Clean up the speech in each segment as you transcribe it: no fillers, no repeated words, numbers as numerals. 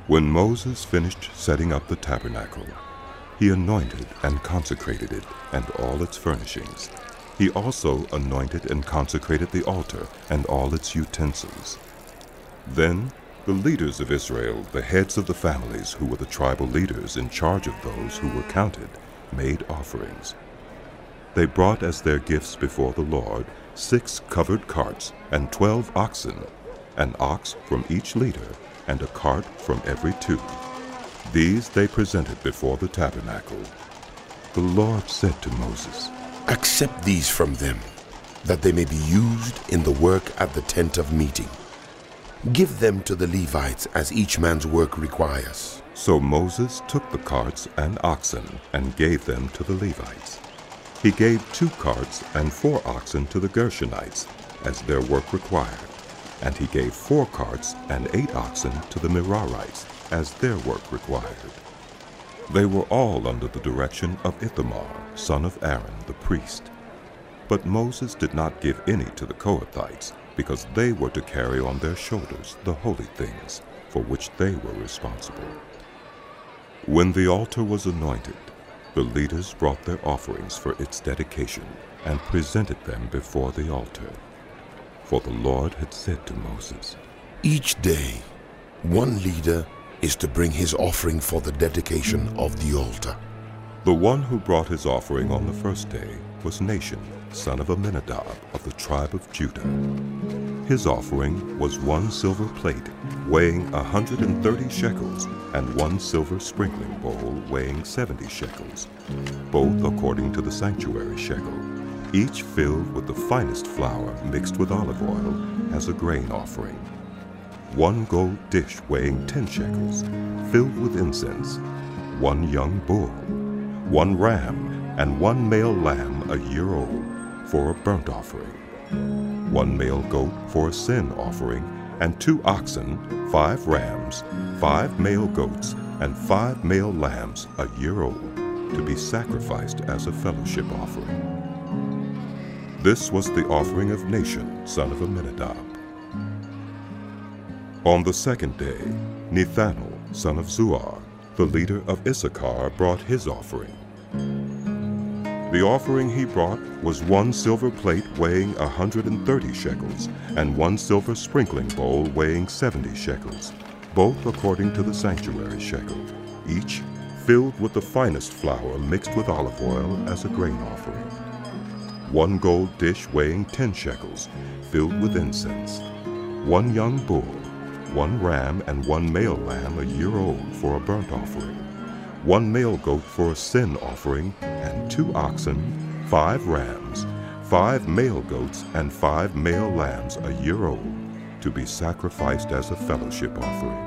When Moses finished setting up the tabernacle, he anointed and consecrated it and all its furnishings. He also anointed and consecrated the altar and all its utensils. Then the leaders of Israel, the heads of the families who were the tribal leaders in charge of those who were counted, made offerings. They brought as their gifts before the Lord 6 covered carts and 12 oxen, an ox from each leader, and a cart from every 2. These they presented before the tabernacle. The Lord said to Moses, "Accept these from them, that they may be used in the work at the tent of meeting. Give them to the Levites as each man's work requires." So Moses took the carts and oxen and gave them to the Levites. He gave 2 carts and 4 oxen to the Gershonites as their work required, and he gave 4 carts and 8 oxen to the Merarites as their work required. They were all under the direction of Ithamar, son of Aaron, the priest. But Moses did not give any to the Kohathites, because they were to carry on their shoulders the holy things, for which they were responsible. When the altar was anointed, the leaders brought their offerings for its dedication and presented them before the altar. For the Lord had said to Moses, "Each day, one leader is to bring his offering for the dedication of the altar." The one who brought his offering on the first day was Nahshon, son of Amminadab, of the tribe of Judah. His offering was 1 silver plate weighing 130 shekels and 1 silver sprinkling bowl weighing 70 shekels, both according to the sanctuary shekel, each filled with the finest flour mixed with olive oil as a grain offering. 1 gold dish weighing 10 shekels, filled with incense, 1 young bull, 1 ram, and 1 male lamb a year old for a burnt offering, 1 male goat for a sin offering, and 2 oxen, 5 rams, 5 male goats, and 5 male lambs a year old, to be sacrificed as a fellowship offering. This was the offering of Nahshon, son of Amminadab. On the second day, Nethanel, son of Zuar, the leader of Issachar, brought his offering. The offering he brought was 1 silver plate weighing 130 shekels, and 1 silver sprinkling bowl weighing 70 shekels, both according to the sanctuary shekel, each filled with the finest flour mixed with olive oil as a grain offering. 1 gold dish weighing 10 shekels, filled with incense, 1 young bull, 1 ram, and 1 male lamb a year old for a burnt offering, 1 male goat for a sin offering, and 2 oxen, 5 rams, 5 male goats, and 5 male lambs a year old, to be sacrificed as a fellowship offering.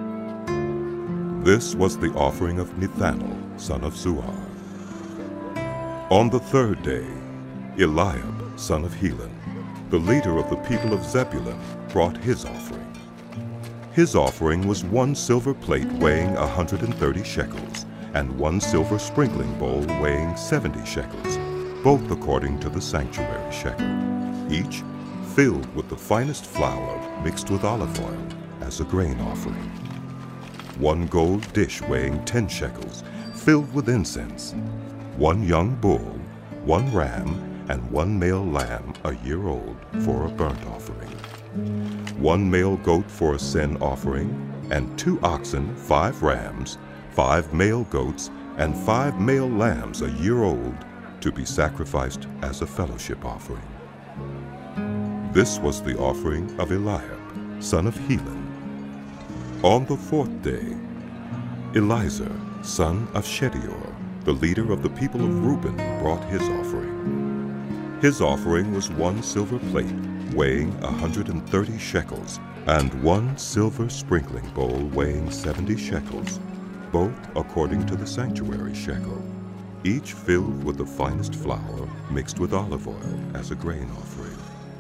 This was the offering of Nethanel, son of Zuar. On the third day, Eliab, son of Helon, the leader of the people of Zebulun, brought his offering. His offering was 1 silver plate weighing 130 shekels, and 1 silver sprinkling bowl weighing 70 shekels, both according to the sanctuary shekel, each filled with the finest flour mixed with olive oil as a grain offering. 1 gold dish weighing 10 shekels, filled with incense, 1 young bull, 1 ram, and 1 male lamb a year old for a burnt offering, 1 male goat for a sin offering, and 2 oxen, 5 rams, 5 male goats, and 5 male lambs a year old, to be sacrificed as a fellowship offering. This was the offering of Eliab, son of Helon. On the fourth day, Elizur, son of Shedeur, the leader of the people of Reuben, brought his offering. His offering was 1 silver plate weighing 130 shekels, and 1 silver sprinkling bowl weighing 70 shekels, both according to the sanctuary shekel, each filled with the finest flour mixed with olive oil as a grain offering.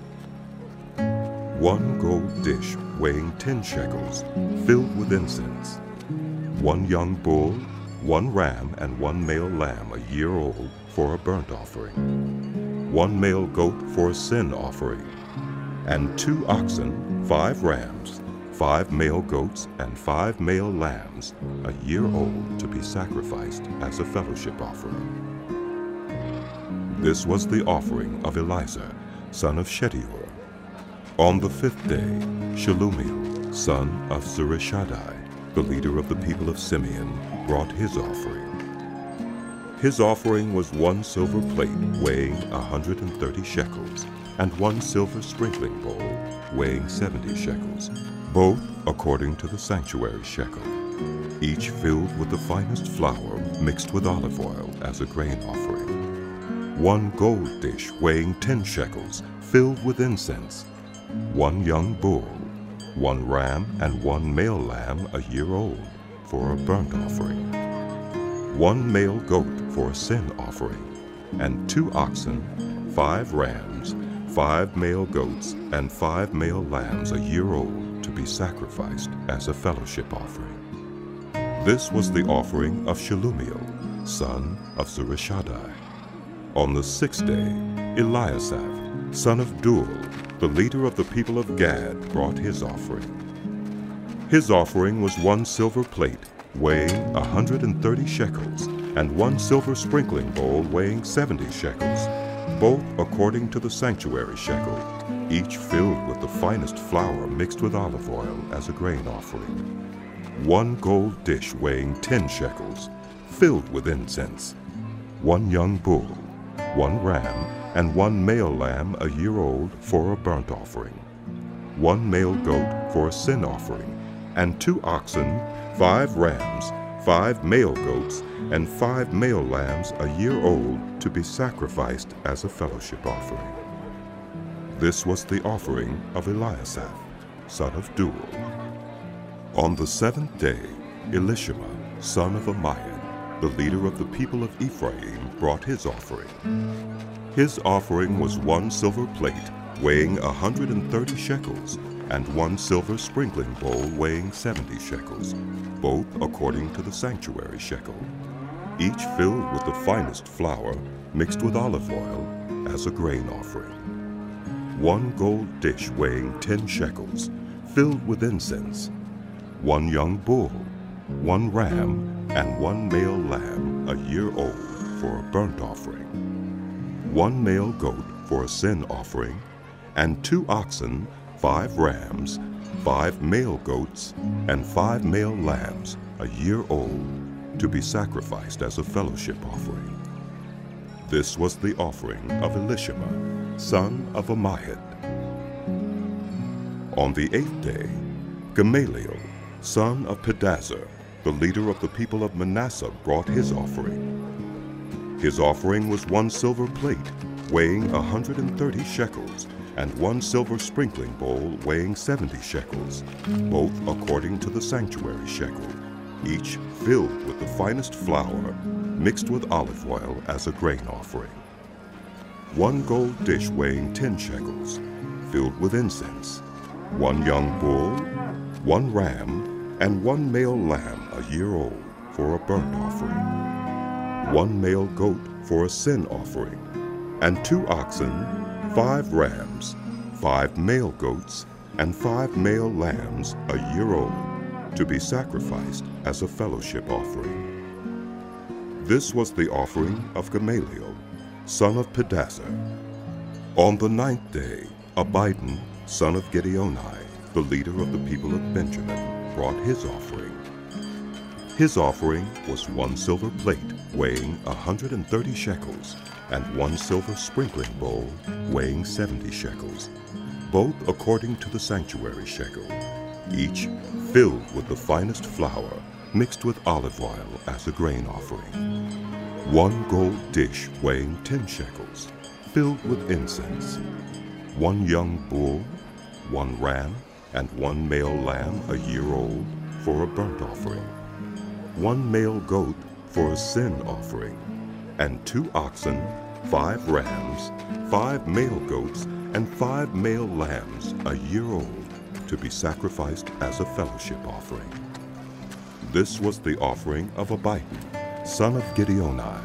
1 gold dish weighing 10 shekels, filled with incense, 1 young bull, 1 ram, and 1 male lamb a year old for a burnt offering, 1 male goat for a sin offering, and 2 oxen, 5 rams, 5 male goats and 5 male lambs, a year old, to be sacrificed as a fellowship offering. This was the offering of Eliezer, son of Shedeur. On the 5th day, Shelumiel, son of Zurishaddai, the leader of the people of Simeon, brought his offering. His offering was 1 silver plate weighing 130 shekels, and 1 silver sprinkling bowl weighing 70 shekels, both according to the sanctuary shekel, each filled with the finest flour mixed with olive oil as a grain offering. 1 gold dish weighing 10 shekels, filled with incense, 1 young bull, 1 ram, and 1 male lamb a year old for a burnt offering, 1 male goat for a sin offering, and 2 oxen, 5 rams, 5 male goats, and 5 male lambs a year old to be sacrificed as a fellowship offering. This was the offering of Shelumiel, son of Zurishaddai. On the 6th day, Eliasaph, son of Deuel, the leader of the people of Gad, brought his offering. His offering was 1 silver plate weighing 130 shekels, and 1 silver sprinkling bowl weighing 70 shekels, both according to the sanctuary shekel, each filled with the finest flour mixed with olive oil as a grain offering. 1 gold dish weighing 10 shekels, filled with incense, 1 young bull, 1 ram, and 1 male lamb a year old for a burnt offering, 1 male goat for a sin offering, and 2 oxen, 5 rams, 5 male goats, and 5 male lambs a year old to be sacrificed as a fellowship offering. This was the offering of Eliasaph, son of Deuel. On the 7th day, Elishama, son of Ammihud, the leader of the people of Ephraim, brought his offering. His offering was 1 silver plate weighing 130 shekels, and 1 silver sprinkling bowl weighing 70 shekels, both according to the sanctuary shekel, each filled with the finest flour mixed with olive oil as a grain offering. 1 gold dish weighing 10 shekels, filled with incense, 1 young bull, 1 ram, and 1 male lamb a year old for a burnt offering, 1 male goat for a sin offering, and 2 oxen, 5 rams, 5 male goats, and 5 male lambs a year old to be sacrificed as a fellowship offering. This was the offering of Elishama, son of Ammihud. On the 8th day, Gamaliel, son of Pedahzur, the leader of the people of Manasseh, brought his offering. His offering was 1 silver plate weighing 130 shekels, and 1 silver sprinkling bowl weighing 70 shekels, both according to the sanctuary shekel, each filled with the finest flour mixed with olive oil as a grain offering. 1 gold dish weighing 10 shekels, filled with incense, 1 young bull, 1 ram, and 1 male lamb a year old for a burnt offering, 1 male goat for a sin offering, and 2 oxen, 5 rams, 5 male goats, and 5 male lambs a year old to be sacrificed as a fellowship offering. This was the offering of Gamaliel, son of Pedahzur. On the 9th day, Abidan, son of Gideoni, the leader of the people of Benjamin, brought his offering. His offering was 1 silver plate weighing 130 shekels, and 1 silver sprinkling bowl weighing 70 shekels, both according to the sanctuary shekel, each filled with the finest flour mixed with olive oil as a grain offering. 1 gold dish weighing 10 shekels, filled with incense, 1 young bull, 1 ram, and 1 male lamb a year old for a burnt offering, 1 male goat for a sin offering, and 2 oxen, 5 rams, 5 male goats, and 5 male lambs a year old to be sacrificed as a fellowship offering. This was the offering of Abidan, son of Gideoni.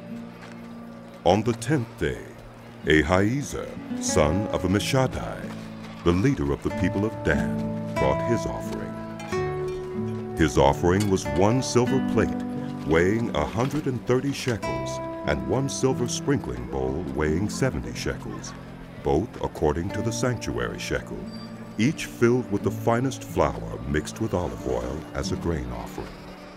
On the 10th day, Ahiezer, son of Ammishaddai, the leader of the people of Dan, brought his offering. His offering was 1 silver plate weighing 130 shekels, and 1 silver sprinkling bowl weighing 70 shekels, both according to the sanctuary shekel, each filled with the finest flour mixed with olive oil as a grain offering.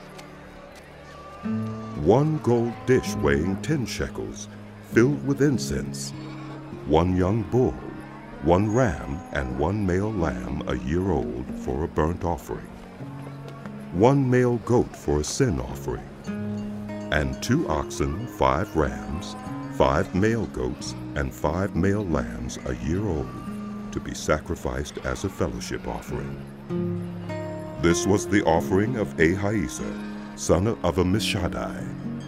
1 gold dish weighing 10 shekels, filled with incense, 1 young bull, 1 ram, and 1 male lamb a year old for a burnt offering, 1 male goat for a sin offering, and 2 oxen, 5 rams, 5 male goats, and 5 male lambs a year old, to be sacrificed as a fellowship offering. This was the offering of Ahiezer, son of Ammishaddai.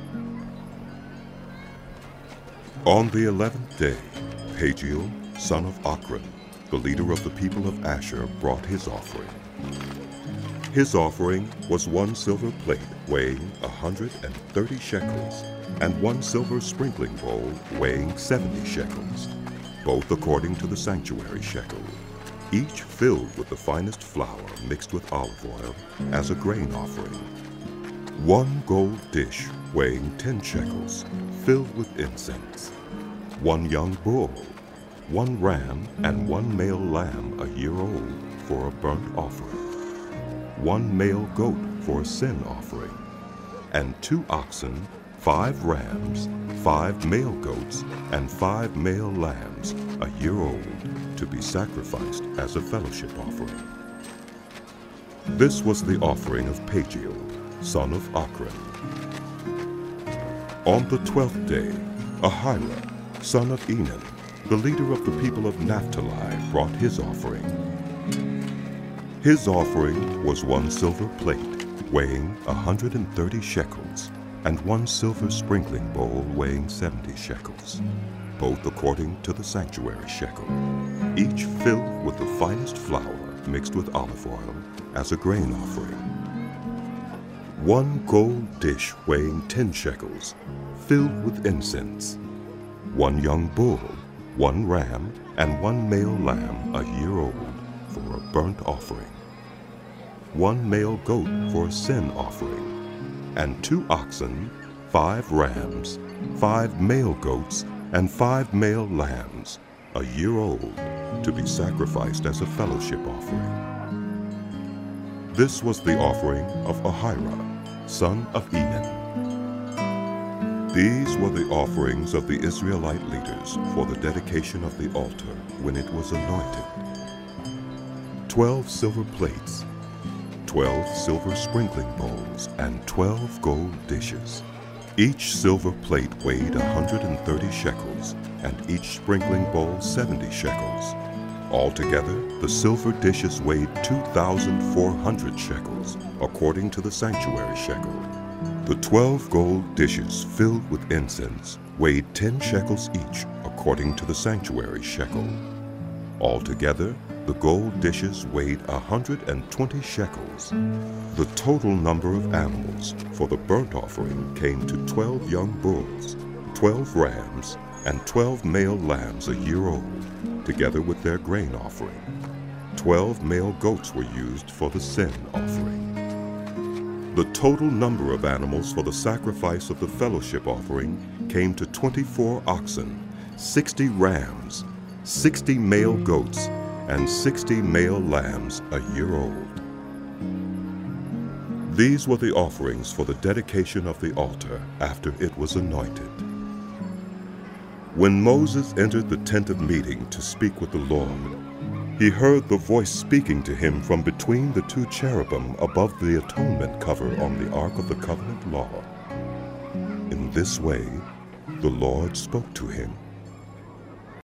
On the 11th day, Pagiel, son of Ochran, the leader of the people of Asher, brought his offering. His offering was 1 silver plate weighing 130 shekels, and 1 silver sprinkling bowl weighing 70 shekels, both according to the sanctuary shekel, each filled with the finest flour mixed with olive oil as a grain offering. 1 gold dish weighing 10 shekels, filled with incense, 1 young bull, 1 ram, and 1 male lamb a year old for a burnt offering, 1 male goat for a sin offering, and 2 oxen, 5 rams, 5 male goats, and 5 male lambs a year old, to be sacrificed as a fellowship offering. This was the offering of Pagiel, son of Ochran. On the 12th day, Ahira, son of Enan, the leader of the people of Naphtali, brought his offering. His offering was 1 silver plate weighing 130 shekels, and 1 silver sprinkling bowl weighing 70 shekels, both according to the sanctuary shekel, each filled with the finest flour mixed with olive oil as a grain offering. 1 gold dish weighing 10 shekels, filled with incense, 1 young bull, 1 ram, and 1 male lamb a year old for a burnt offering, 1 male goat for a sin offering, and 2 oxen, 5 rams, 5 male goats, and 5 male lambs a year old, to be sacrificed as a fellowship offering. This was the offering of Ahira, son of Enan. These were the offerings of the Israelite leaders for the dedication of the altar when it was anointed: 12 silver plates, 12 silver sprinkling bowls, and 12 gold dishes. Each silver plate weighed 130 shekels, and each sprinkling bowl 70 shekels. Altogether, the silver dishes weighed 2,400 shekels, according to the sanctuary shekel. The 12 gold dishes filled with incense weighed 10 shekels each, according to the sanctuary shekel. Altogether, the gold dishes weighed 120 shekels. The total number of animals for the burnt offering came to 12 young bulls, 12 rams, and 12 male lambs a year old, together with their grain offering. 12 male goats were used for the sin offering. The total number of animals for the sacrifice of the fellowship offering came to 24 oxen, 60 rams, 60 male goats, and 60 male lambs a year old. These were the offerings for the dedication of the altar after it was anointed. When Moses entered the tent of meeting to speak with the Lord, he heard the voice speaking to him from between the 2 cherubim above the atonement cover on the Ark of the Covenant law. In this way, the Lord spoke to him.